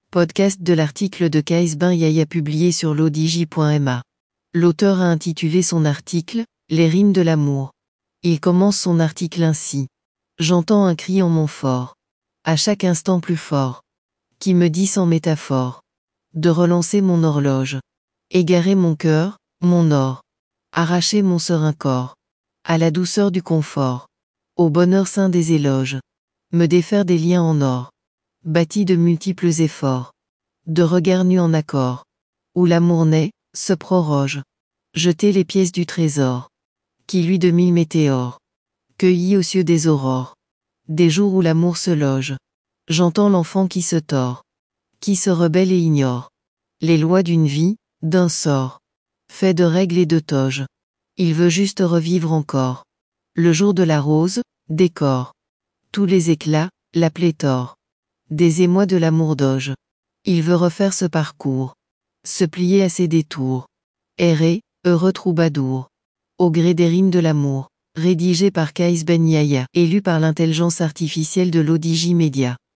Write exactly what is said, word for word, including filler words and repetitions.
Podcast de l'article de Kaïs Ben Yahya publié sur lodigi point m a. L'auteur a intitulé son article « Les rimes de l'amour ». Il commence son article ainsi. J'entends un cri en Montfort, à chaque instant plus fort, qui me dit sans métaphore, de relancer mon horloge, égarer mon cœur, mon or, arracher mon serein corps, à la douceur du confort, au bonheur saint des éloges, me défaire des liens en or, bâtis de multiples efforts, de regards nus en accord, où l'amour naît, se proroge, jeter les pièces du trésor, qui lui de mille météores, cueillis aux cieux des aurores, des jours où l'amour se loge. J'entends l'enfant qui se tord, qui se rebelle et ignore les lois d'une vie, d'un sort, fait de règles et de toges. Il veut juste revivre encore le jour de la rose, décore tous les éclats, la pléthore des émois de l'amour doge. Il veut refaire ce parcours, se plier à ses détours, errer, heureux troubadour, au gré des rimes de l'amour, rédigé par Kaïs Ben Yahya et lu par l'intelligence artificielle de Lodigi Media.